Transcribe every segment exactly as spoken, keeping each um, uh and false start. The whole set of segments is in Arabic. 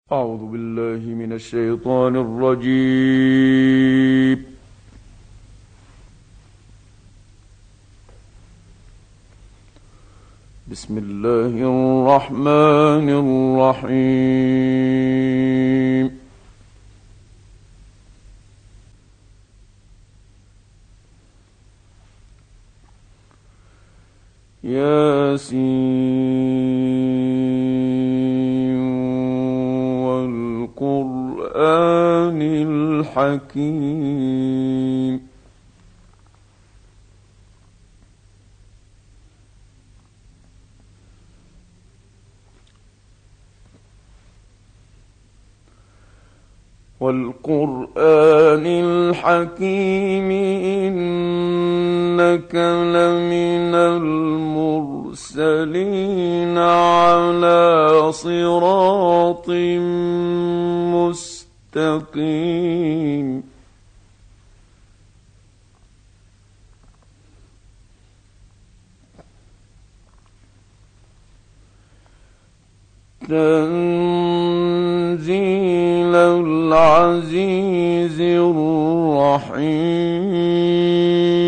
أعوذ بالله من الشيطان الرجيم. بسم الله الرحمن الرحيم. ياسين والقرآن الحكيم. والقرآن الحكيم إنك لمن المرسلين على صراط مستقيم. تنزيل العزيز الرحيم.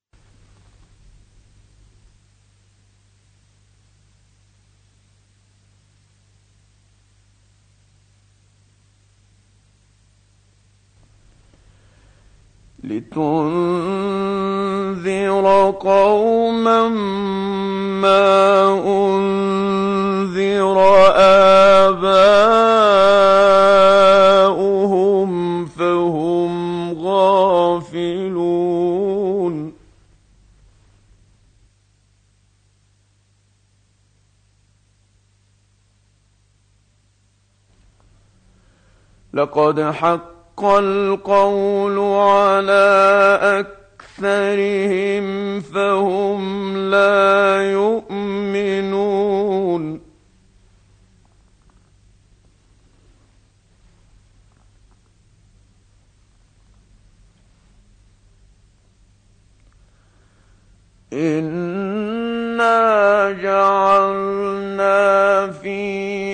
لتنذر قوما ما أنذر آباؤهم فهم غافلون. لقد حق القول على أكثرهم فهم لا يؤمنون. إنا جعلنا في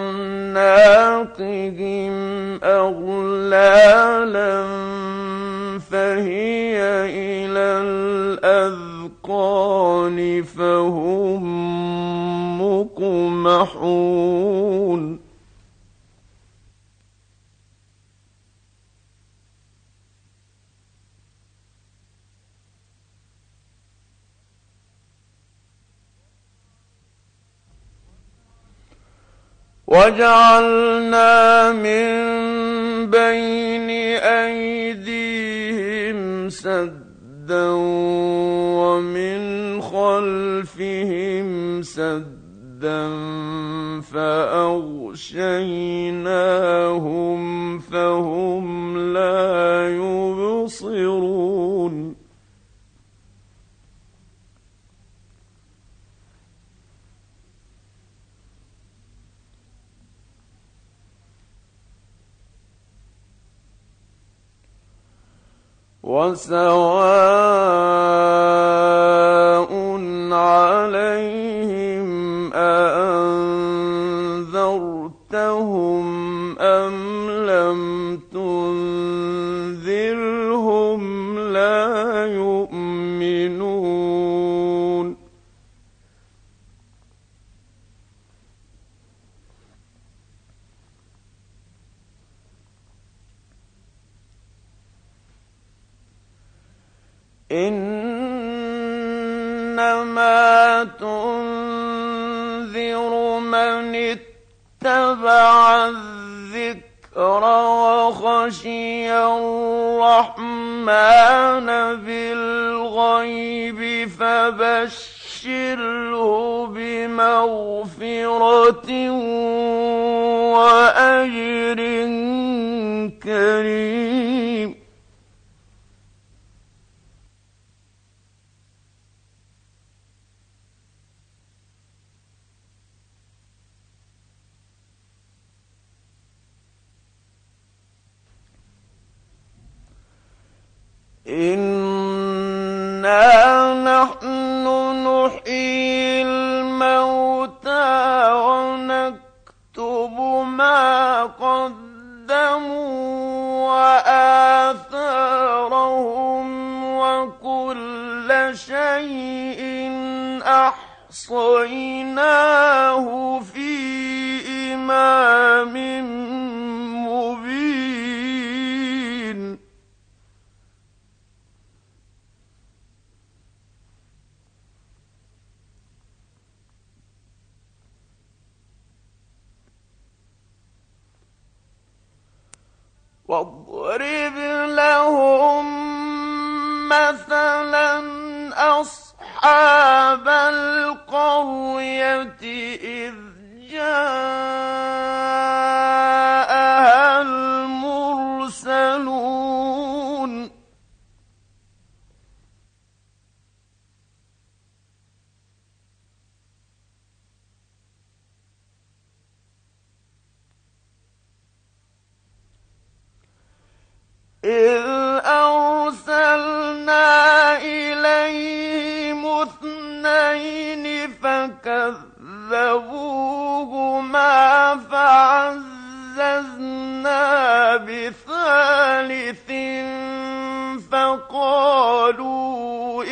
أعناقهم أغلالا فهي إلى الأذقان فهم مقمحون. وجعلنا من بين أيديهم سدا ومن خلفهم سدا فأغشيناهم فهم لا يبصرون. وسواء عليهم أأنذرتهم أم لم تنذرهم لا يؤمنون. إنما تنذر من اتبع الذكر وخشي الرحمن بالغيب فبشره بمغفرة وأجر كريم. إنا نحن نحيي الموتى ونكتب ما قدموا وآثارهم وكل شيء أحصيناه في إمام مبين. واضرب لهم مثلا أصحاب القرية إذ جاءها المرسلون إذ أرسلنا إليهم اثنين فكذبوهما فعززنا بثالث فقالوا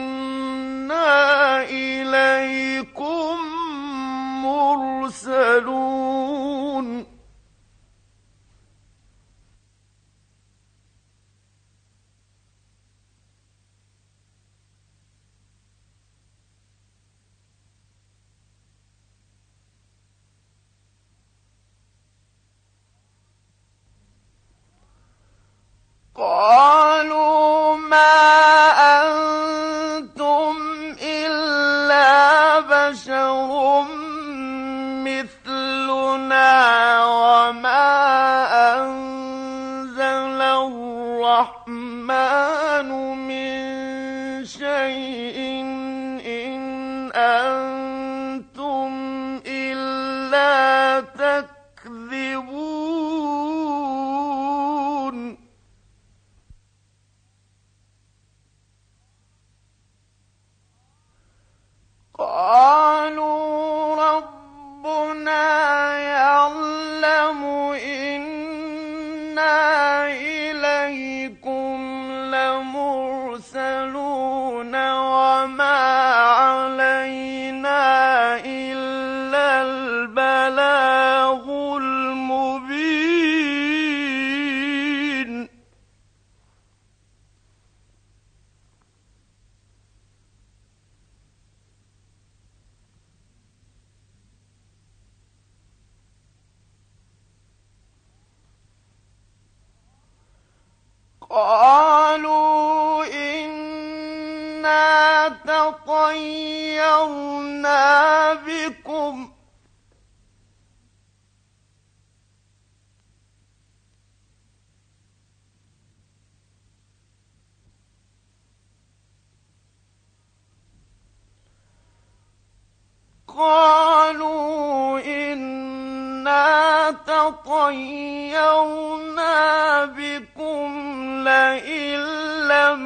إنا إليكم مرسلون. قالوا ما أنتم إلا بشر مثلنا وما أنزل الرحمن من شيء إن أنتم إلا تكذبون. قالوا ربنا يعلم إنا إليكم لمرسلون وما علينا إلا البلاغ المبين. قالوا إنا تطيرنا بكم قالوا إنا تطيرنا بكم لئن لم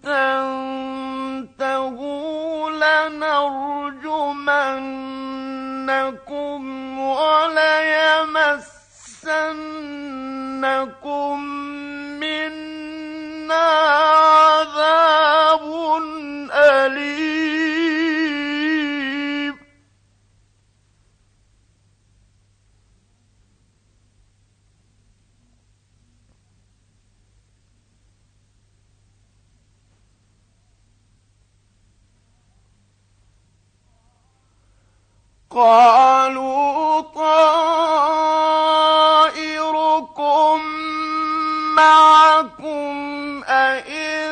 تنتهوا لنرجمنكم وليمسنكم منا عذاب أليم. قالوا طائركم معكم أئن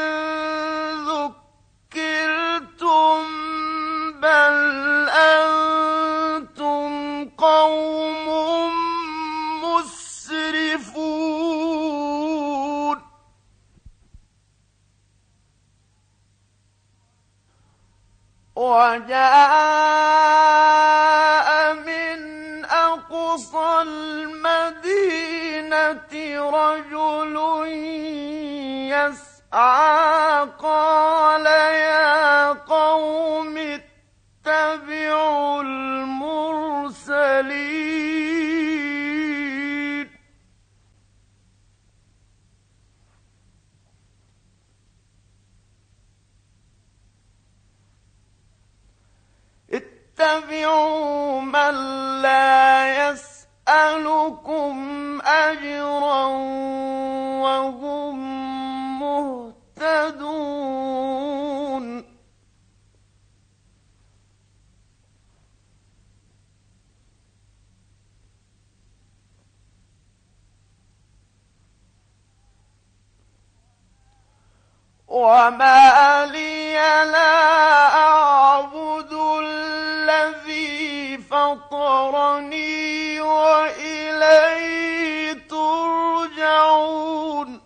ذكرتم بل أنتم قوم مسرفون. وجاء من أقصى المدينة رجل يسعى قال يا قوم اتبعوا المرسلين. تتبعوا من لا يسألكم أجرا وهم مهتدون وما لي لا أعبد الذي فطرني وإليه ترجعون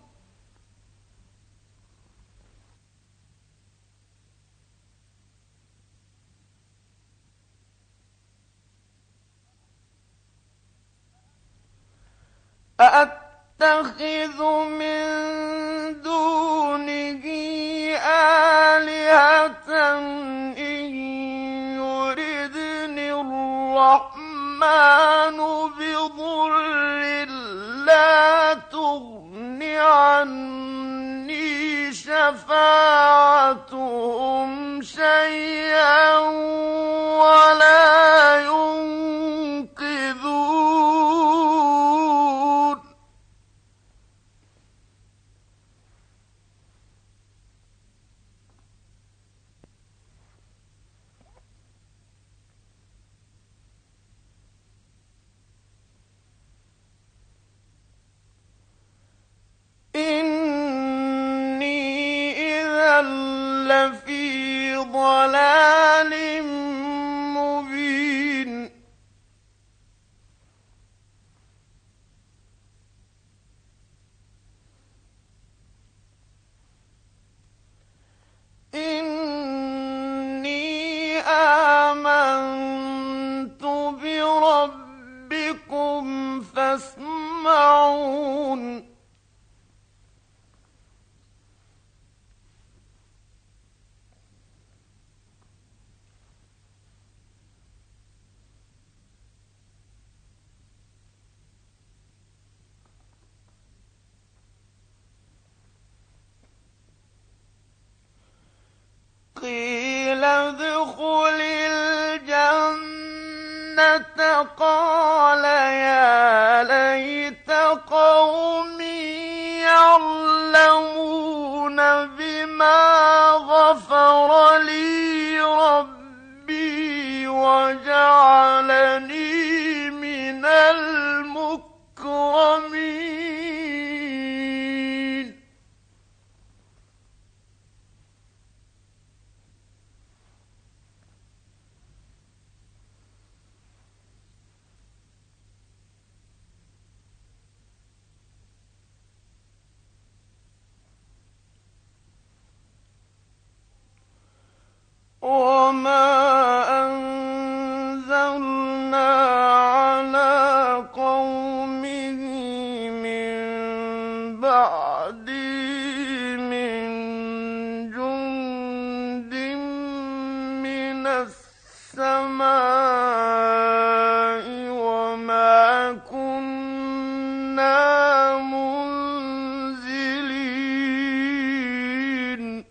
أأتخذ من دونه آلهة إن يردني الرحمن بضر لا تغن عني شفاعتهم شيئا ولا ينقذون إني إذا لفي ضلال مبين إني آمنت بربكم فاسمعون قيل ادخل الجنة قال يا ليت قومي يعلمون بما غفر لي ربي وجعلني من المكرمين وما أنزلنا على قومه من بعده من جند من السماء وما كنا منزلين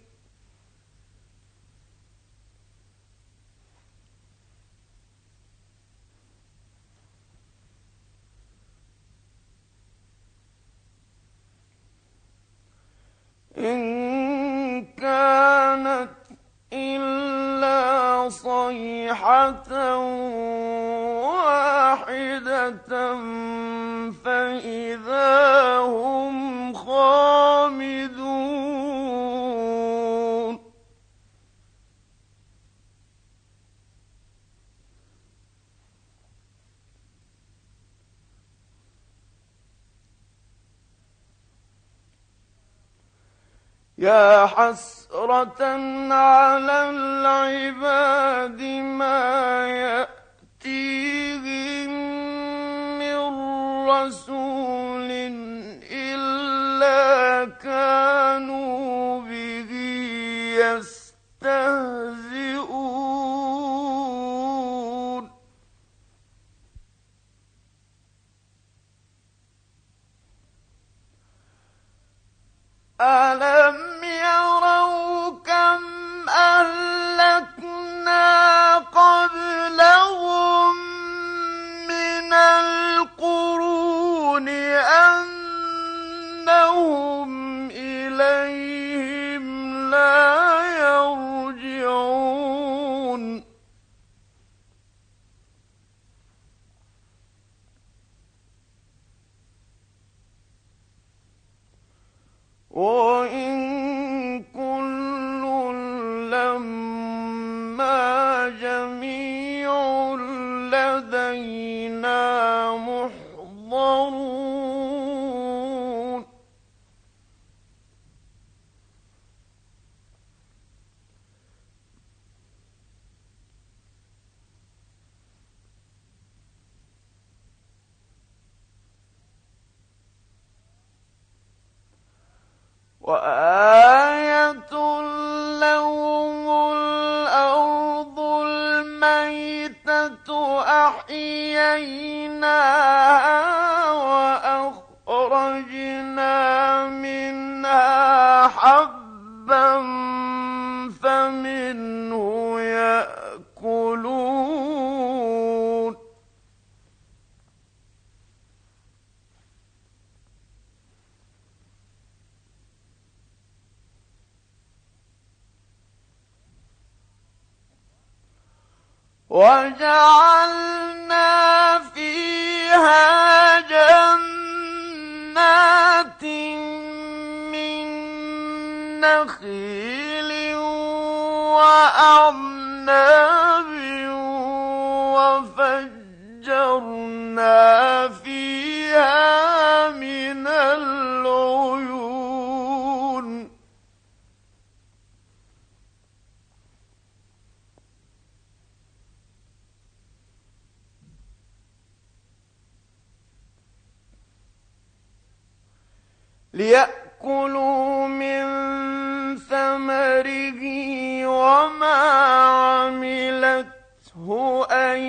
إن كانت إلا صيحة واحدة فإذا هم خامدون يا حسرة على العباد ما يأتيهم من رسول إلا كانوا به يستهزئون ألم يروا كم أهلكنا قبلهم أنهم إليهم لا يرجعون وإن كل لما جميع لدينا محضرون وآية لهم الأرض الميتة أحييناها وأخرجنا منها حبا فمنه يأكلون وجعلنا فيها جنات من نخيل وأعناب وفجرنا فيها من العيون ليأكلوا من ثمره وما عملته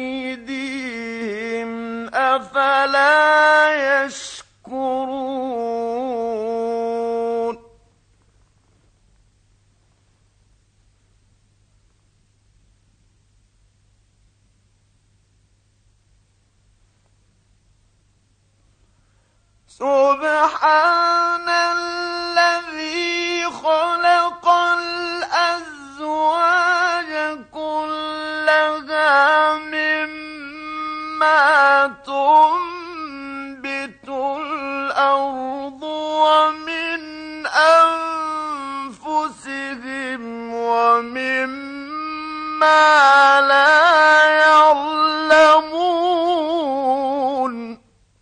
أيديهم أفلا يشكرون سبحان الذي خلق الأزواج كلها مما تنبت الأرض ومن أنفسهم ومما لا يعلمون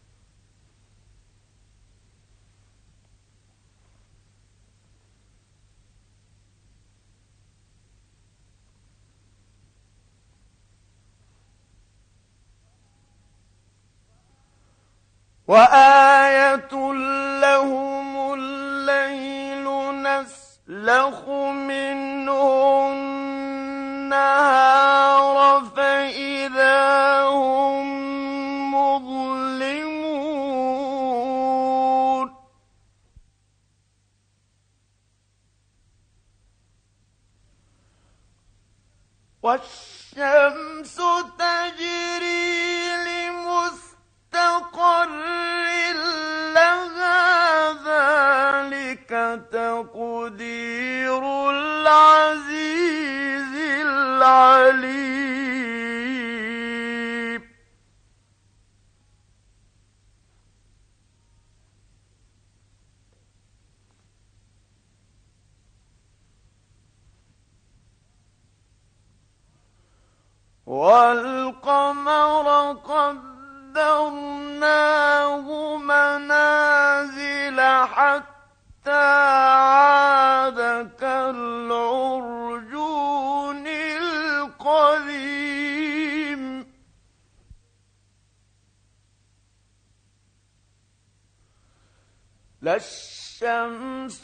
وآية لهم الليل نسلخ منه النهار فإذا هم مظلمون والشمس تجري لمستقر لها ذلك تقدير العزيز العليم والقمر قدرناه منازل حتى عاد كالعرجون القديم لا الشمس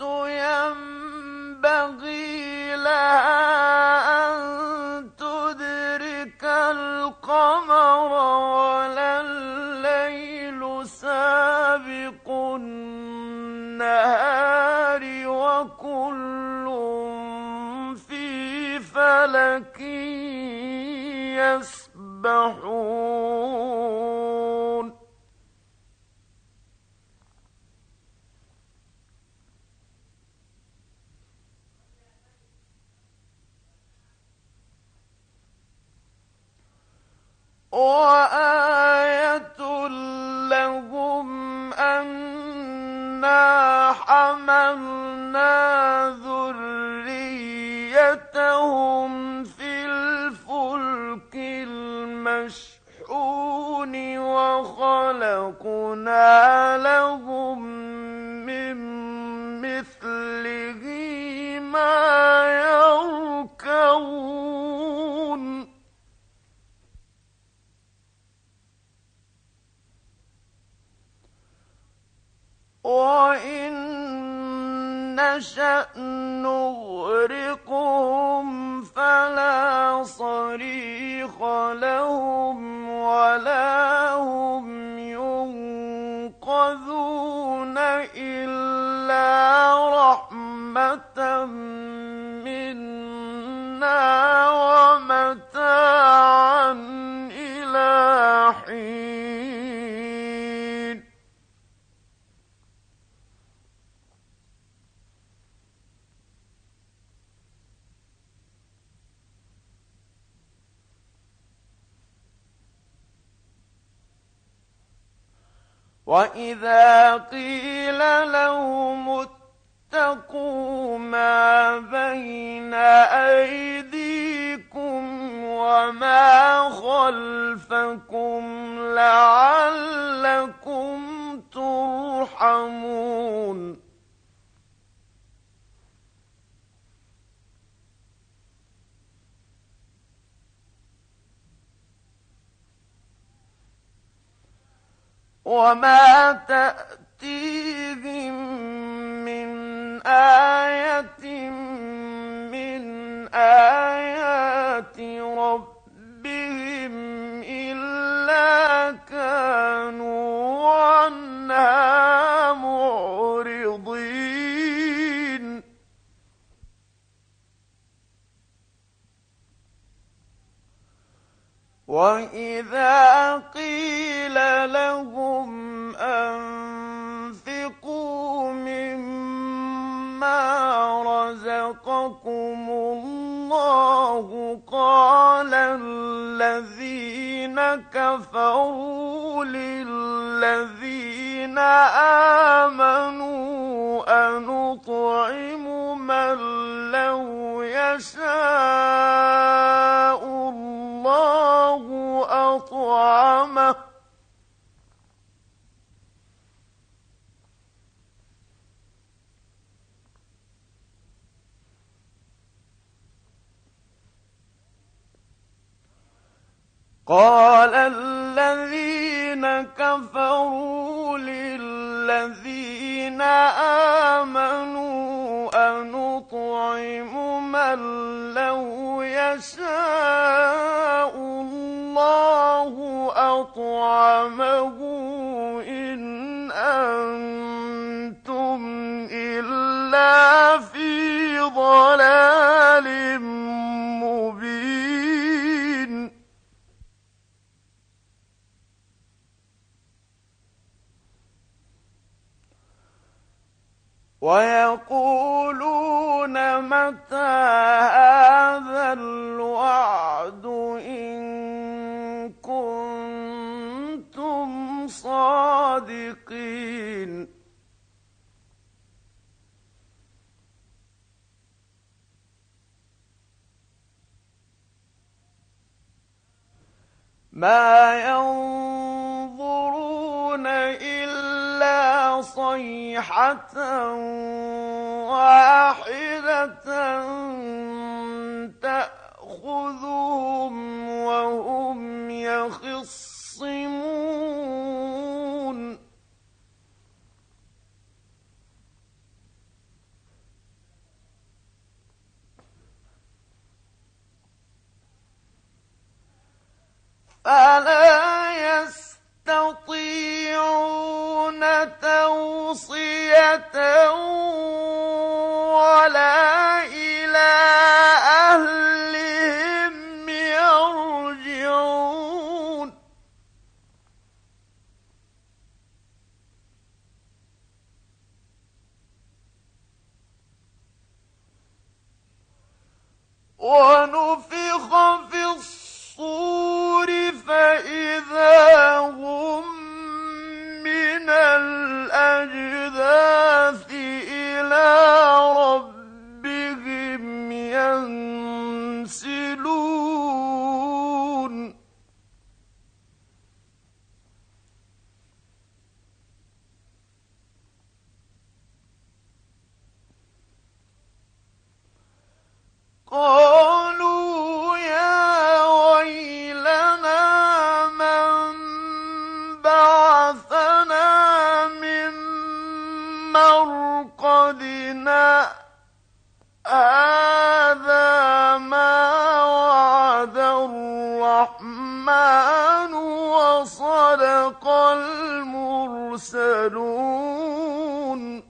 ينبغي لها أن تدرك القمر ولا الليل سابق النهار وكل في فلك يسبحون وآية لهم أنا حملنا ذريتهم في الفلك المشحون وخلقنا لهم من مثله ما يركبون وإن نشأ نغرقهم فلا صريخ لهم ولا هم ينقذون إلا رحمة منا ومتاعا إلى حين وإذا قيل لهم اتقوا ما بين أيديكم وما خلفكم لعلكم ترحمون وما تأتيهم من آية من آيات ربهم إلا كانوا عنها معرضين وإذا قيل لهم أنفقوا مما رزقكم الله قال الذين كفروا للذين آمنوا أنطعم من لو يشاء الله أطعمه قال الذين كفروا للذين آمنوا أنطعم من لو يشاء الله أطعمه إن أنتم إلا في ضلال مبين ويقولون متى هذا الوعد إن كنتم صادقين ما ينظرون إلا صيحة واحدة تأخذهم وهم يخصمون فلا يستطيعون توصية ولا إلى أهلهم يرجعون ونفخ في الصور فإذا ناديناهم من الأجداث إلى ربهم ينسلون قالوا يا ويلنا من بعثنا من مرقدنا هذا ما وعد الرحمن وصدق المرسلون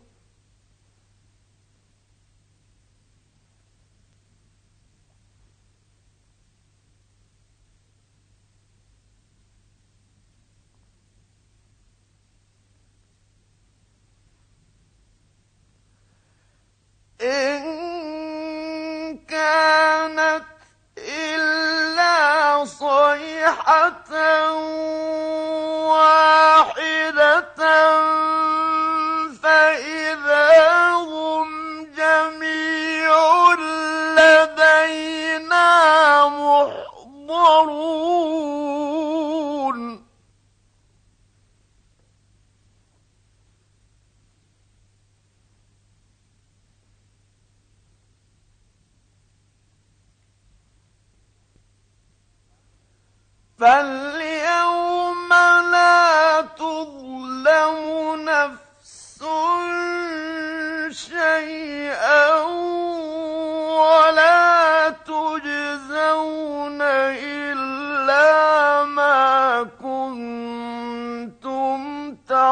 إن كانت إلا صيحة واحدة فإذا هم جميع لدينا محضرون فاليوم لا تظلم نفس شيئا ولا تجزون إلا ما كنتم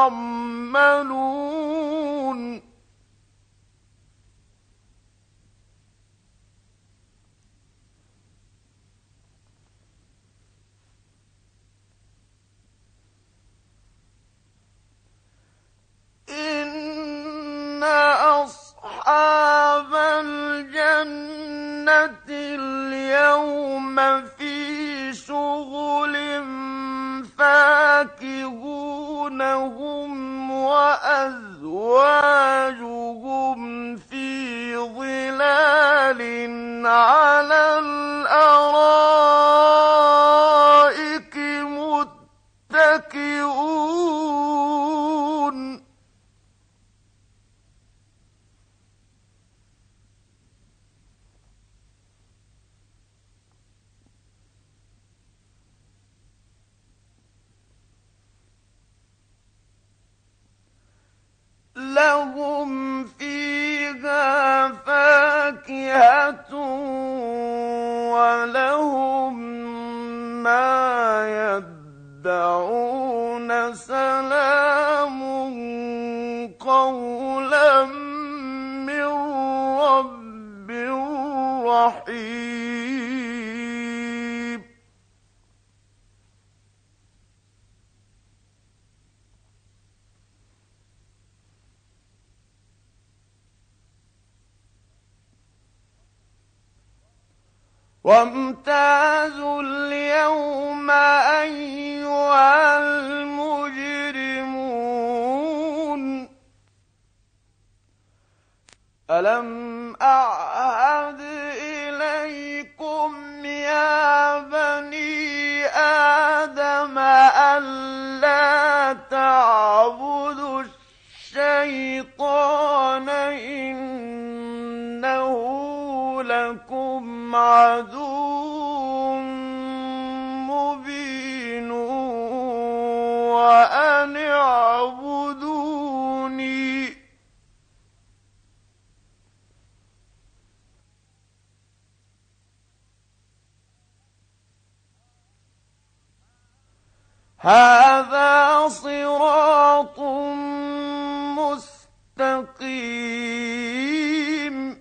تعملون إن أصحاب الجنة اليوم في شغل فاكهون هم وأزواجهم في ظلال على الأرائك متكئون لهم فيها فاكهة ولهم ما يدعون سلام قولا من رب رحيم وامتازوا اليوم أيها المجرمون ألم أعهد إليكم يا بني آدم ألا تعبدوا الشيطان إنه لكم عدو مبين وأن اعبدوني هذا صراط مستقيم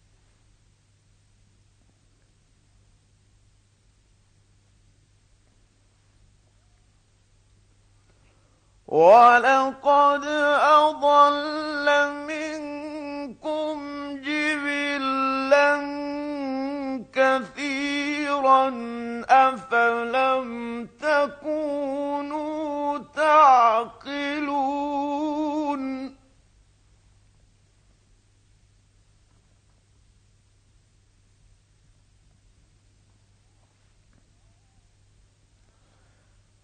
ولقد أضل منكم جبلا كثيرا أفلم تكونوا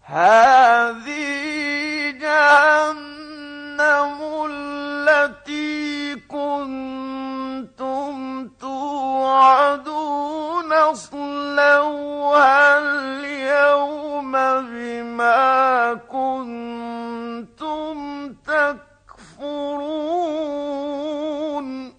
هذه جهنم التي كنتم توعدون اصلوها اليوم بما كنتم تكفرون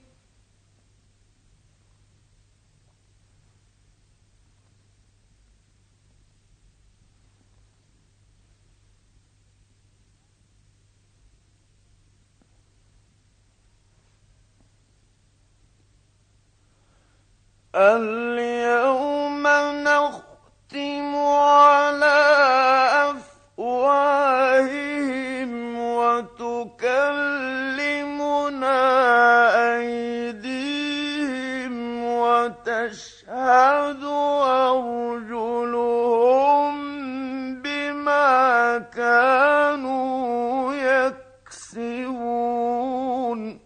اليوم نختم على أفواههم وتكلمنا أيديهم وتشهد أرجلهم بما كانوا يكسبون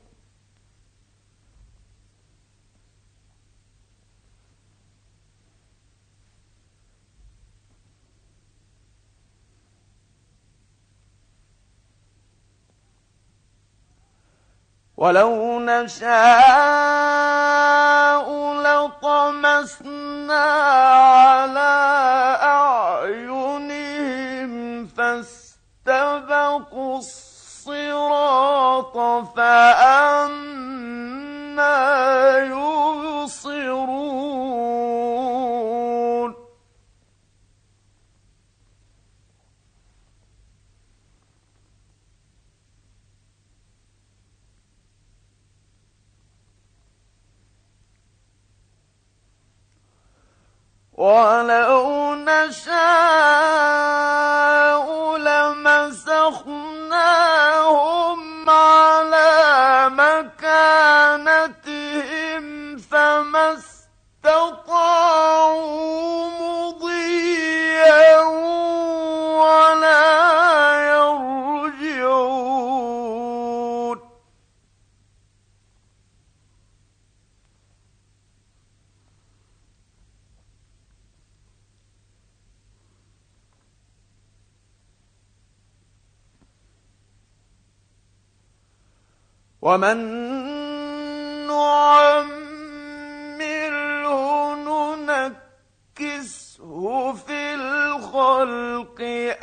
ولو نشاء لطمسنا على أعينهم فاستبقوا الصراط فأنى يبصرون ولو نشاء لمسخناهم على مكانتهم فما استطاعوا مضيا ولا يرجعون ومن نعمره ننكسه في الخلق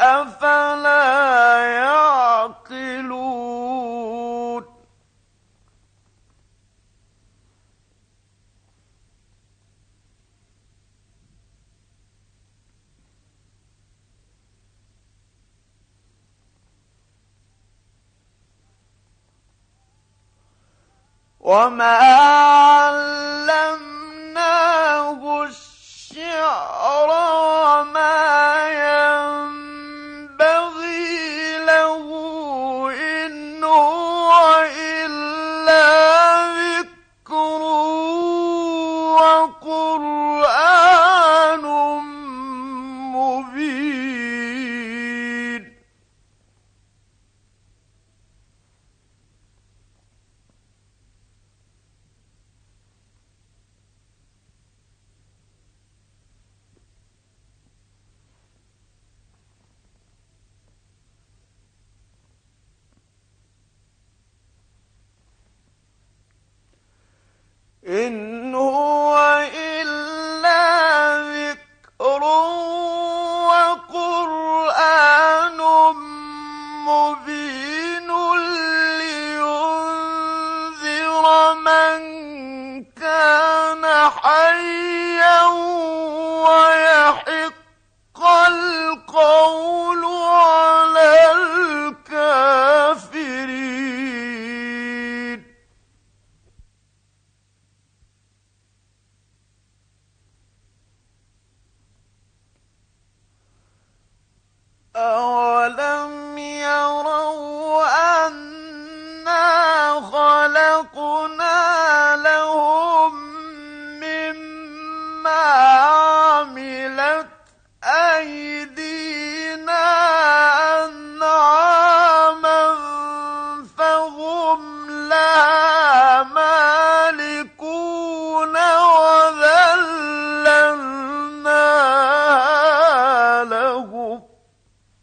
أفلا يعقلون وما علمناه الشعر وما ينبغي له إن هو إلا ذكر وقرآن مبين إن هو إلا ذكر وقرآن مبين لينذر من كان حيا ويحق القول على الكافرين أولم يروا أنا خلقنا لهم مما عملت أيدينا أنعاما فهم لها مالكون وذللناها لهم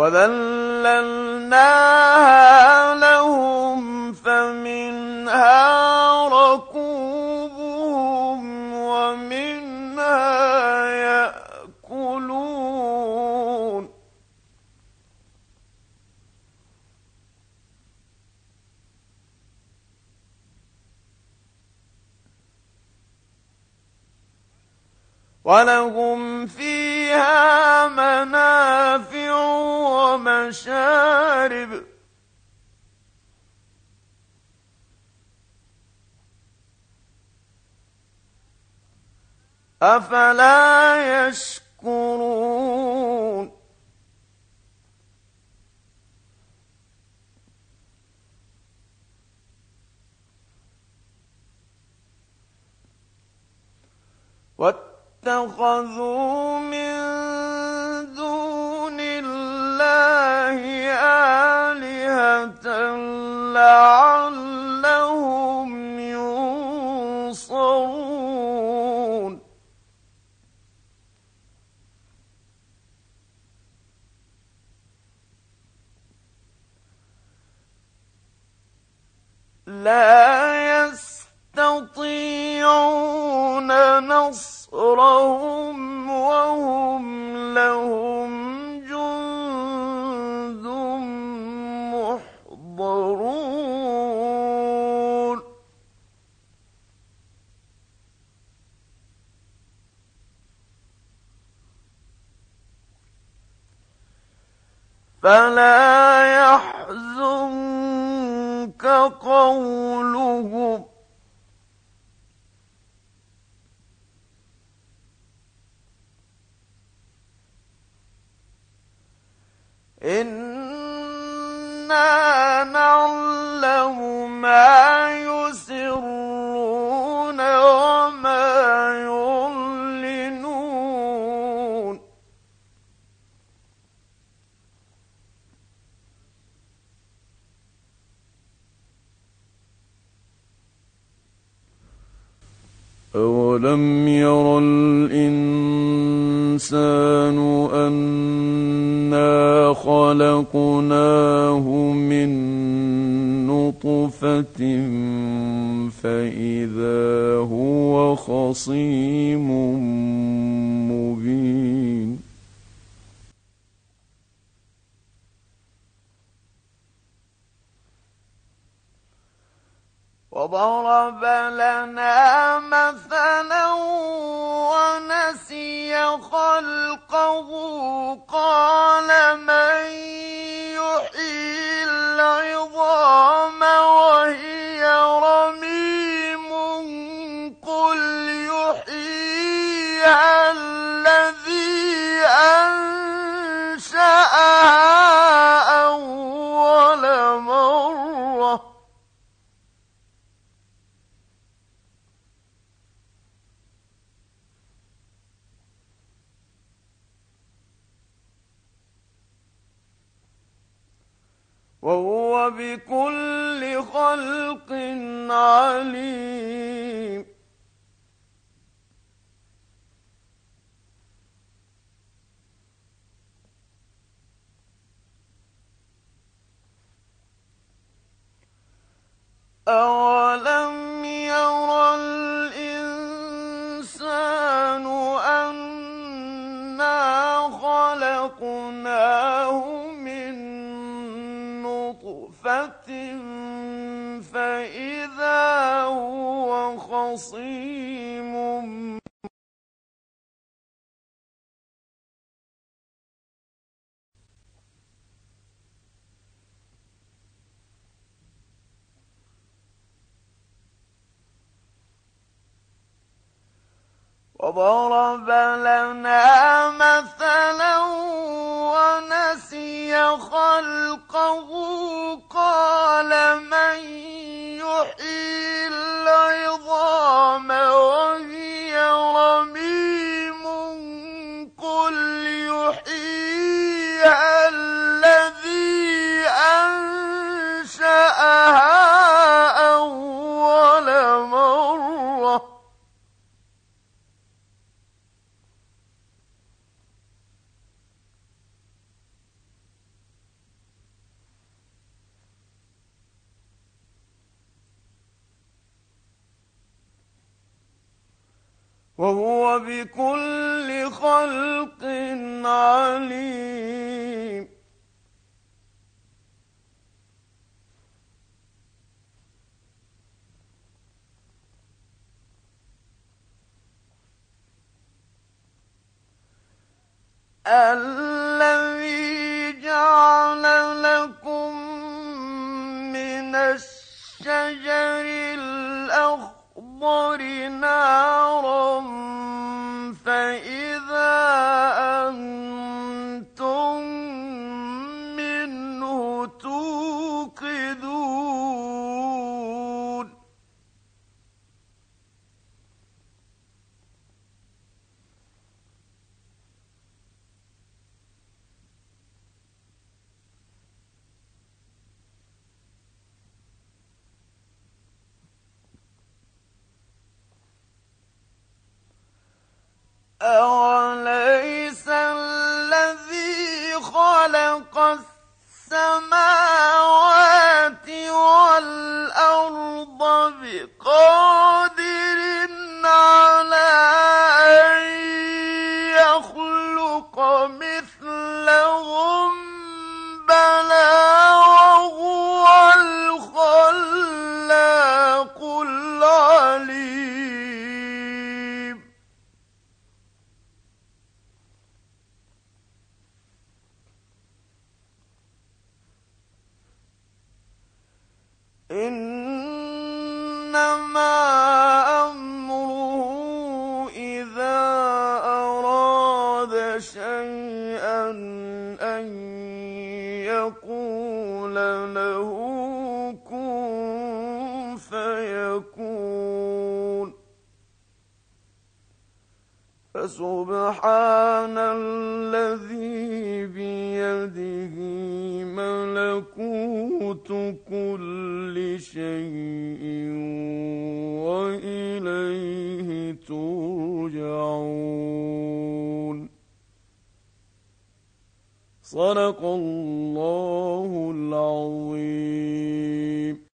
وَذَلَّلْنَاهَا لَهُمْ فَمِنْهَا رَكُوبُهُمْ وَمِنْهَا يَأْكُلُونَ وَلَهُمْ فِيهَا مَنَافِعُ وَمَشَارِبُ أَفَلَا يَشْكُرُونَ وَاتَّخَذُوا مِن دُونِ اللَّهِ آلِهَةً لَّعَلَّهُمْ يُنصَرُونَ لَا يَسْتَطِيعُونَ نَصْرَهُمْ وَهُمْ لَهُمْ جُندٌ مُّحْضَرُونَ فَلَا يَحْزُنكَ قَوْلُهُمْ إِنَّا نَعْلَمُ مَا يُسِرُّونَ وَمَا يُعْلِنُونَ أَوَلَمْ يَرَ الْإِنسَانُ أَنَّا خَلَقْنَاهُ مِن نُّطْفَةٍ فَإِذَا هُوَ خَصِيمٌ مُّبِينٌ وَضَرَبَ لَنَا مَثَلًا وَنَسِيَ خَلْقَهُ قَالَ مَن يُحْيِي الْعِظَامَ وَهِيَ رَمِيمٌ قُلْ يُحْيِيهَا الَّذِي أَنشَأَهَا أَوَّلَ مَرَّةٍ وَهُوَ بِكُلِّ خَلْقٍ عَلِيمٌ أَوَلَمْ يَرَ الْإِنسَانُ أَنَّا خَلَقْنَاهُ مِن نُّطْفَةٍ فَإِذَا هُوَ خَصِيمٌ وَضَرَبَ لَنَا مَثَلًا وَنَسِيَ خَلْقَهُ قَالَ مَن يُحْيِي الْعِظَامَ وَهِيَ رَمِيمٌ قُلْ يُحْيِيهَا الَّذِي أَنشَأَهَا أَوَّلَ مَرَّةٍ وهو بكل خلق عليم. الذي جعل لكم من الشجر الأخضر نارا فإذا أنتم منه توقدون. أوليس الذي خلق السماوات والأرض بقادر على أن يخلق مثلهم؟ بلى وهو الخلاق العليم. إنما أمره إذا أراد شيئا أن يقول له كن فيكون. فسبحان الذي بيده ملكوت كل شيء وإليه ترجعون. صدق الله العظيم.